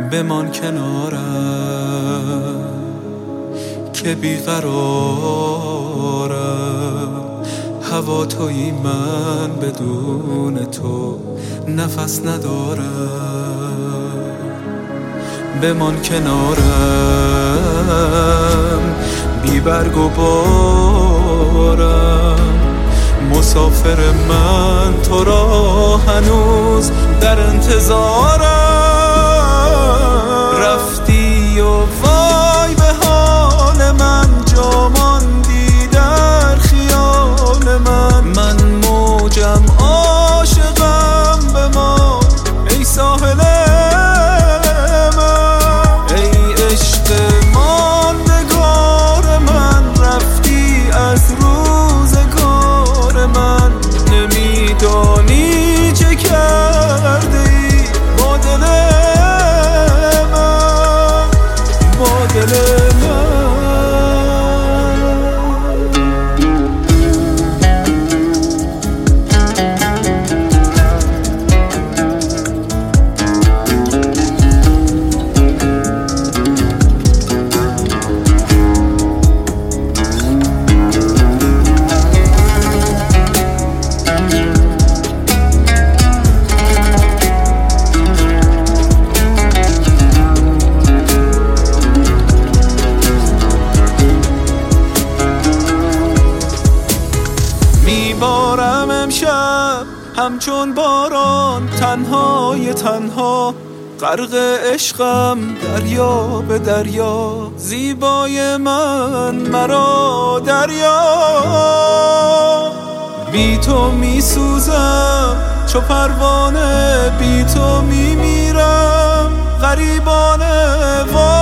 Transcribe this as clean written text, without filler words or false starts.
بمان کنارم که بیقرارم، هوا تویی من بدون تو نفس ندارم. بمان کنارم بی برگ و بارم، مسافر من تو را هنوز در انتظارم. رفتی و وای به حال من، جا ماندی در خیال من موجم عاشقم بمان ای ساحل من، ای عشق ماندگار من، رفتی از روزگار من، نمیدانی چه کرده ای با دل من، با دل من. میبارم امشب همچون باران، تنهای تنها، غرق عشقم دریا به دریا، زیبای من مرا دریا. بی تو میسوزم چو پروانه، بی تو میمیرم غریبانه.